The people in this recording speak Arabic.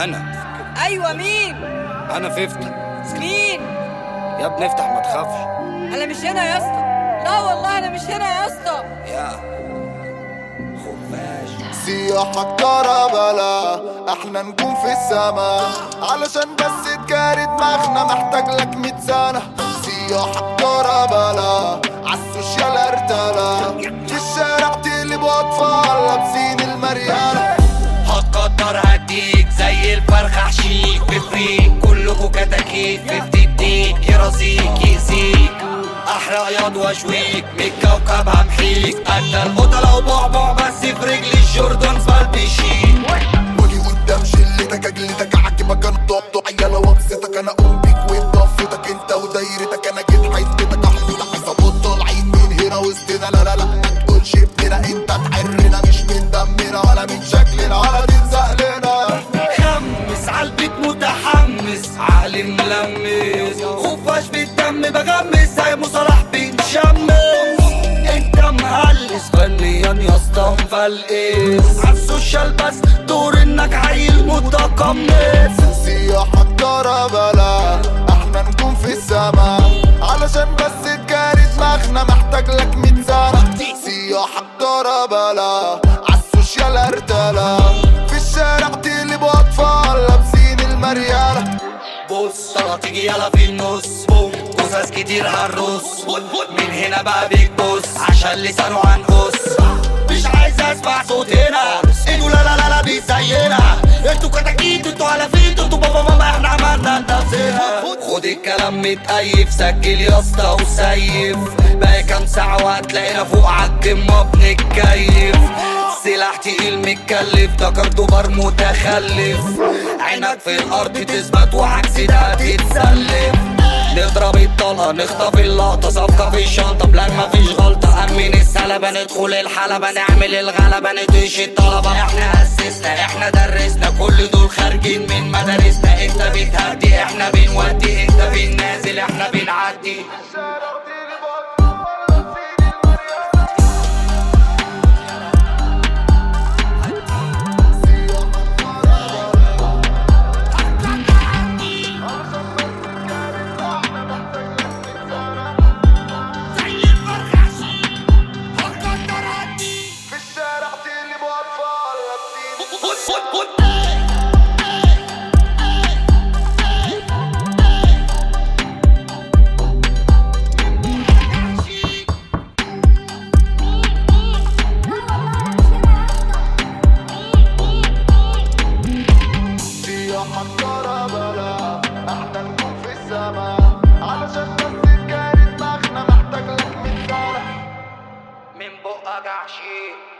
انا. ايوه مين؟ انا 50. مين؟ يا ابني افتح ما تخافش. انا مش هنا يا اسطى، لا والله انا مش هنا يا اسطى. يا خفاش سياحك كربلا، احنا نجوم في السما، علشان بس تجاري دماغنا محتاج لك 100 سنة. سياحك كربلا، عالسوشيال ارتلا، في الشارع تقلبوا اطفال لابسين المريالة. هتقدر هديك زي الفرخة حشيك بفريك، كلكوا كتاكيت في بتديك يرازيك يأذيك، احرق ياض واشويك من الكوكب همحيك، قد القطة لو بعبع بس في رجلي الجوردن فالبيشيك. واجي قدام شلتك اجلتك اعجبك انا طبطو عيالة وابستك، انا اقوم بيك وبضفتك انت ودايرتك، انا كده حيثبتك احمدك عصابات طالعين من هنا وسطنا. لا لا لا ما تقولش ابننا، انت تحرنا مش من دمنا ولا من شكلنا ولا تلزق لنا. خمس عالبيت متحمس عقلي ملمس، خفاش بالدم بغمس زي مصالح بن شمس. انت مهلس فنيا يا اسطى مفلقس، عالسوشيال بس دور انك عيل متقمص. سياحك كربلا، احنا نكون في السما، علشان بس تجاري دماغنا محتاج لك 100 سنة. سياحك كربلا، عالسوشيال ارتلا، في الشارع تقلبوا اطفال لابسين المريالة. بص طلع تيجي يلا في النص، بوم قصص كتير هنرص، من هنا بقى بيك بص عشان لسانه عنقص. مش عايز اسمع صوت هنا، انتوا لا لا لا لا مش زينا، انتوا كتاكيت انتوا علافيت انتوا بابا ماما احنا عملنا لنفسنا. خد الكلام متقيف سجل يا اسطى وسيف، بقى كام ساعة وهتلاقينا فوق عالقمة بنتكيف. سلاح تقيل متكلف ده كاردوبار متخلف، عينك في الارض تثبت وعكس ده تتسلف. نضرب الطلقة نخطف اللقطة، صفقة في الشنطة بلان مفيش غلطة، أمن السلبة ندخل الحلبة نعمل الغلبة ندش الطلبة. احنا أسسنا احنا درسنا كل دول خارجين من مدارسنا، انت بتهدي احنا بنودي، انت بننازل احنا بنعدي. سياحك كربلا، احنا نكون في السما، علشان بس تجاري دماغنا محتاج لك 100 سنة. من بقك عشيق